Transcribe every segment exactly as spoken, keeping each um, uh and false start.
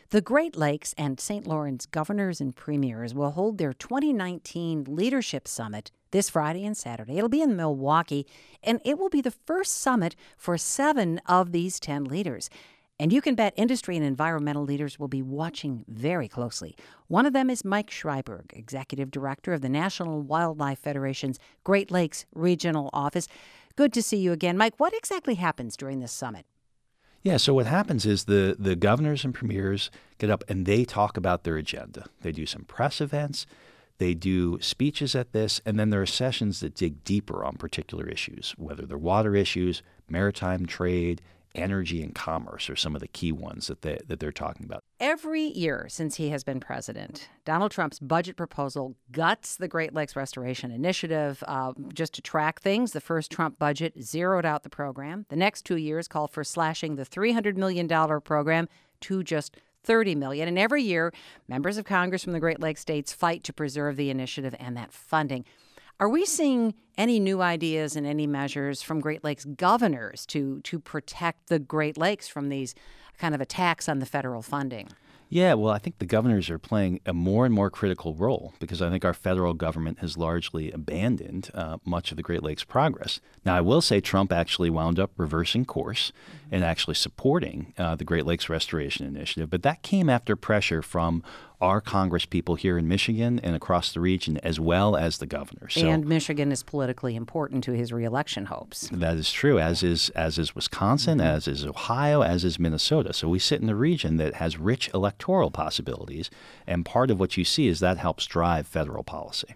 The Great Lakes and Saint Lawrence governors and premiers will hold their twenty nineteen Leadership Summit this Friday and Saturday. It'll be in Milwaukee, and it will be the first summit for seven of these ten leaders. And you can bet industry and environmental leaders will be watching very closely. One of them is Mike Schreiberg, Executive Director of the National Wildlife Federation's Great Lakes Regional Office. Good to see you again. Mike, what exactly happens during this summit? Yeah, so what happens is the, the governors and premiers get up and they talk about their agenda. They do some press events, they do speeches at this, and then there are sessions that dig deeper on particular issues, whether they're water issues, maritime trade, energy and commerce are some of the key ones that they that they're talking about. Every year since he has been president, Donald Trump's budget proposal guts the Great Lakes Restoration Initiative. Uh, just to track things, the first Trump budget zeroed out the program. The next two years called for slashing the three hundred million dollars program to just thirty million dollars. And every year, members of Congress from the Great Lakes states fight to preserve the initiative and that funding. Are we seeing any new ideas and any measures from Great Lakes governors to to protect the Great Lakes from these kind of attacks on the federal funding? Yeah, well, I think the governors are playing a more and more critical role because I think our federal government has largely abandoned uh, much of the Great Lakes progress. Now, I will say Trump actually wound up reversing course mm-hmm. and actually supporting uh, the Great Lakes Restoration Initiative, but that came after pressure from our Congress people here in Michigan and across the region, as well as the governor. So, and Michigan is politically important to his reelection hopes. That is true, as is as is Wisconsin, mm-hmm. as is Ohio, as is Minnesota. So we sit in a region that has rich electoral possibilities, and part of what you see is that helps drive federal policy.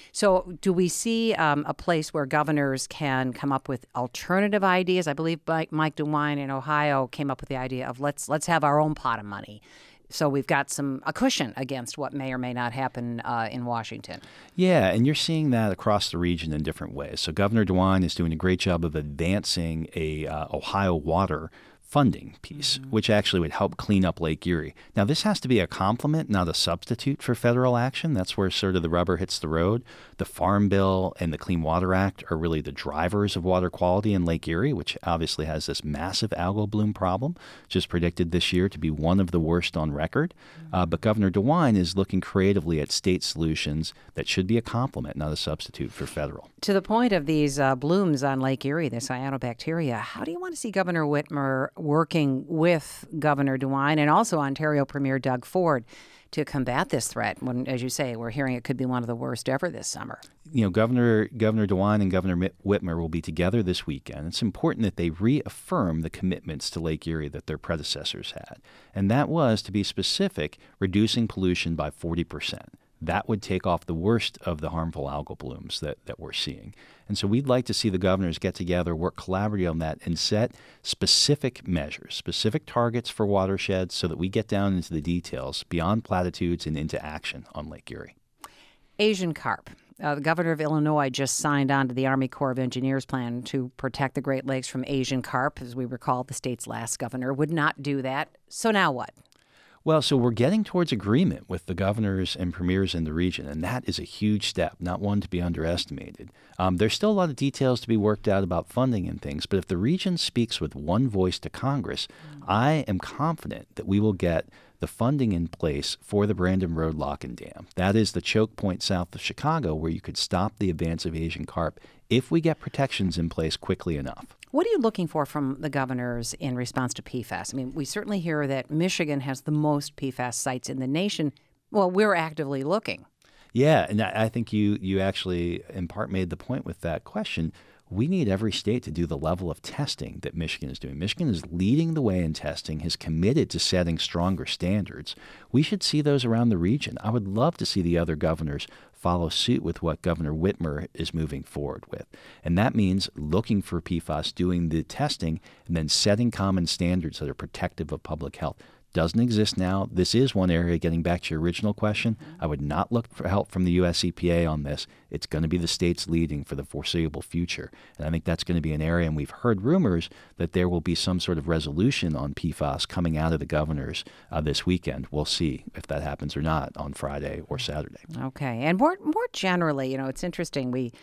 So do we see um, a place where governors can come up with alternative ideas? I believe Mike, Mike DeWine in Ohio came up with the idea of let's let's have our own pot of money. So we've got some a cushion against what may or may not happen uh, in Washington. Yeah, and you're seeing that across the region in different ways. So Governor DeWine is doing a great job of advancing a uh, Ohio water funding piece, mm-hmm. which actually would help clean up Lake Erie. Now, this has to be a complement, not a substitute for federal action. That's where sort of the rubber hits the road. The Farm Bill and the Clean Water Act are really the drivers of water quality in Lake Erie, which obviously has this massive algal bloom problem, which is predicted this year to be one of the worst on record. Mm-hmm. Uh, but Governor DeWine is looking creatively at state solutions that should be a complement, not a substitute for federal. To the point of these uh, blooms on Lake Erie, the cyanobacteria, how do you want to see Governor Whitmer working with Governor DeWine and also Ontario Premier Doug Ford to combat this threat when, as you say, we're hearing it could be one of the worst ever this summer? You know, Governor Governor DeWine and Governor Whitmer will be together this weekend. It's important that they reaffirm the commitments to Lake Erie that their predecessors had. And that was, to be specific, reducing pollution by forty percent. That would take off the worst of the harmful algal blooms that, that we're seeing. And so we'd like to see the governors get together, work collaboratively on that, and set specific measures, specific targets for watersheds so that we get down into the details beyond platitudes and into action on Lake Erie. Asian carp. Uh, the governor of Illinois just signed on to the Army Corps of Engineers plan to protect the Great Lakes from Asian carp. As we recall, the state's last governor would not do that. So now what? Well, so we're getting towards agreement with the governors and premiers in the region, and that is a huge step, not one to be underestimated. Um, there's still a lot of details to be worked out about funding and things, but if the region speaks with one voice to Congress, mm-hmm. I am confident that we will get the funding in place for the Brandon Road Lock and Dam. That is the choke point south of Chicago where you could stop the advance of Asian carp if we get protections in place quickly enough. What are you looking for from the governors in response to P FAS? I mean, we certainly hear that Michigan has the most P FAS sites in the nation. Well, we're actively looking. Yeah, and I think you you actually in part made the point with that question. We need every state to do the level of testing that Michigan is doing. Michigan is leading the way in testing, has committed to setting stronger standards. We should see those around the region. I would love to see the other governors follow suit with what Governor Whitmer is moving forward with. And that means looking for P FAS, doing the testing, and then setting common standards that are protective of public health. Doesn't exist now. This is one area, getting back to your original question, I would not look for help from the U S E P A on this. It's going to be the states leading for the foreseeable future. And I think that's going to be an area, and we've heard rumors that there will be some sort of resolution on P FAS coming out of the governors uh, this weekend. We'll see if that happens or not on Friday or Saturday. Okay. And more, more generally, you know, it's interesting. We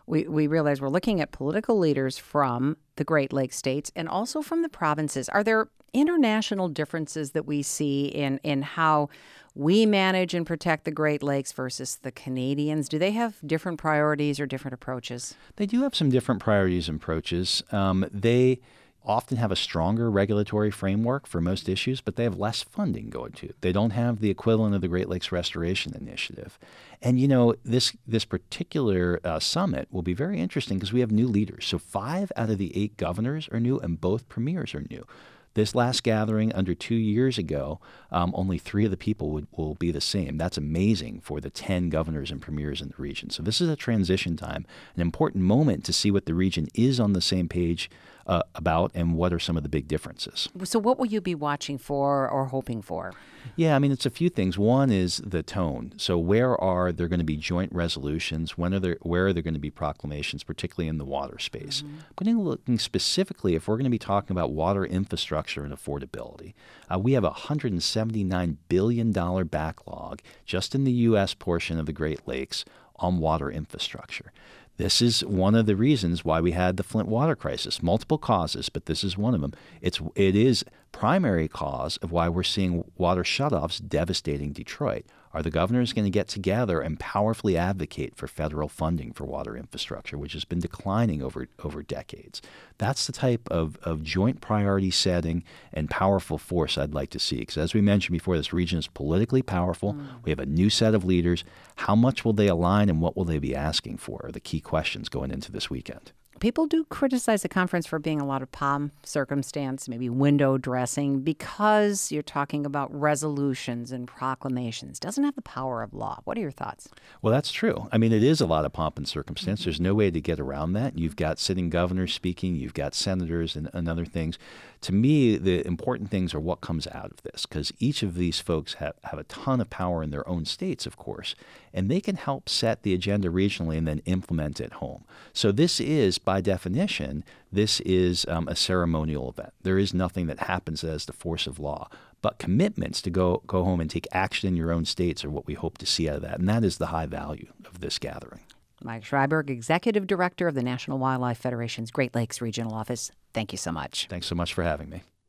we, we realize we're looking at political leaders from the Great Lakes states and also from the provinces. Are there international differences that we see in, in how we manage and protect the Great Lakes versus the Canadians? Do they have different priorities or different approaches? They do have some different priorities and approaches. Um, they often have a stronger regulatory framework for most issues, but they have less funding going to it. They don't have the equivalent of the Great Lakes Restoration Initiative. And, you know, this this particular uh, summit will be very interesting because we have new leaders. So five out of the eight governors are new and both premiers are new. This last gathering under two years ago, um, only three of the people would, will be the same. That's amazing for the ten governors and premiers in the region. So this is a transition time, an important moment to see what the region is on the same page uh, about and what are some of the big differences. So what will you be watching for or hoping for? Yeah, I mean, it's a few things. One is the tone. So where are there going to be joint resolutions? When are there, where are there going to be proclamations, particularly in the water space? Mm-hmm. I'm going to be looking specifically, if we're going to be talking about water infrastructure and affordability, uh, we have a one hundred seventy-nine billion dollars backlog just in the U S portion of the Great Lakes on water infrastructure. This is one of the reasons why we had the Flint water crisis. Multiple causes, but this is one of them. It's it is primary cause of why we're seeing water shutoffs devastating Detroit. Are the governors going to get together and powerfully advocate for federal funding for water infrastructure, which has been declining over over decades? That's the type of, of joint priority setting and powerful force I'd like to see. Because as we mentioned before, this region is politically powerful. Mm. We have a new set of leaders. How much will they align and what will they be asking for are the key questions going into this weekend. People do criticize the conference for being a lot of pomp, circumstance, maybe window dressing, because you're talking about resolutions and proclamations. Doesn't have the power of law. What are your thoughts? Well, that's true. I mean, it is a lot of pomp and circumstance. Mm-hmm. There's no way to get around that. You've got sitting governors speaking. You've got senators and, and other things. To me, the important things are what comes out of this, because each of these folks have, have a ton of power in their own states, of course, and they can help set the agenda regionally and then implement it home. So this is, by definition, this is um, a ceremonial event. There is nothing that happens as the force of law. But commitments to go, go home and take action in your own states are what we hope to see out of that, and that is the high value of this gathering. Mike Schreiberg, Executive Director of the National Wildlife Federation's Great Lakes Regional Office. Thank you so much. Thanks so much for having me.